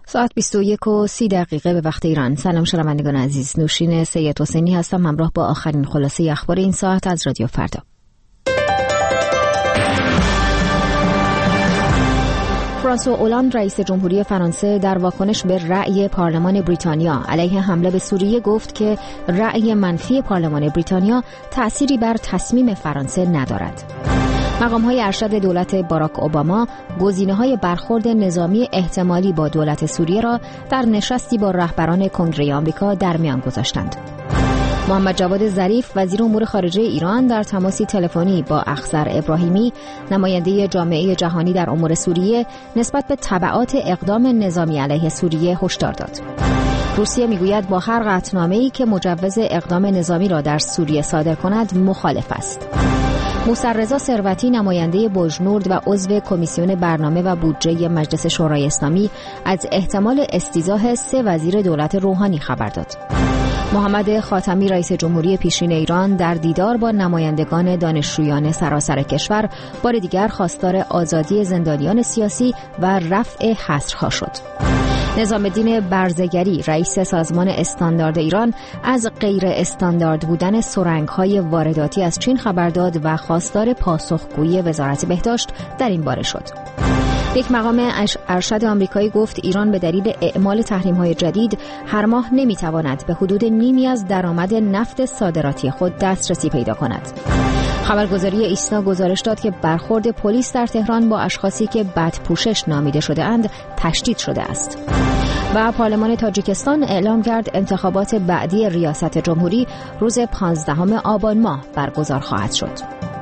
ساعت 21:30 به وقت ایران. سلام شنوندگان عزیز، نوشین سید حسینی هستم همراه با آخرین خلاصه اخبار این ساعت از رادیو فردا. فرانسوا اولاند رئیس جمهوری فرانسه در واکنش به رأی پارلمان بریتانیا علیه حمله به سوریه گفت که رأی منفی پارلمان بریتانیا تأثیری بر تصمیم فرانسه ندارد. مقام‌های ارشد دولت باراک اوباما گزینه‌های برخورد نظامی احتمالی با دولت سوریه را در نشستی با رهبران کنگره آمریکا در میان گذاشتند. محمد جواد ظریف وزیر امور خارجه ایران در تماسی تلفنی با اخضر ابراهیمی نماینده جامعه جهانی در امور سوریه نسبت به تبعات اقدام نظامی علیه سوریه هشدار داد. روسیه میگوید با هر قطعنامه‌ای که مجوز اقدام نظامی را در سوریه صادر کند مخالف است. موسی رضا ثروتی نماینده بوجنورد و عضو کمیسیون برنامه و بودجه مجلس شورای اسلامی از احتمال استیضاح 3 وزیر دولت روحانی خبر داد. محمد خاتمی رئیس جمهوری پیشین ایران در دیدار با نمایندگان دانشجویان سراسر کشور بار دیگر خواستار آزادی زندانیان سیاسی و رفع حصرها شد. نظام الدین برزگری رئیس سازمان استاندارد ایران از غیر استاندارد بودن سرنگ‌های وارداتی از چین خبر داد و خواستار پاسخگویی وزارت بهداشت در این باره شد. یک مقام ارشد آمریکایی گفت ایران به دلیل اعمال تحریم‌های جدید هر ماه نمی‌تواند به حدود نیمی از درآمد نفت صادراتی خود دسترسی پیدا کند. خبرگزاری ایسنا گزارش داد که برخورد پلیس در تهران با اشخاصی که بدپوشش نامیده شده اند تشدید شده است. و پارلمان تاجیکستان اعلام کرد انتخابات بعدی ریاست جمهوری روز 15 آبان ماه برگزار خواهد شد.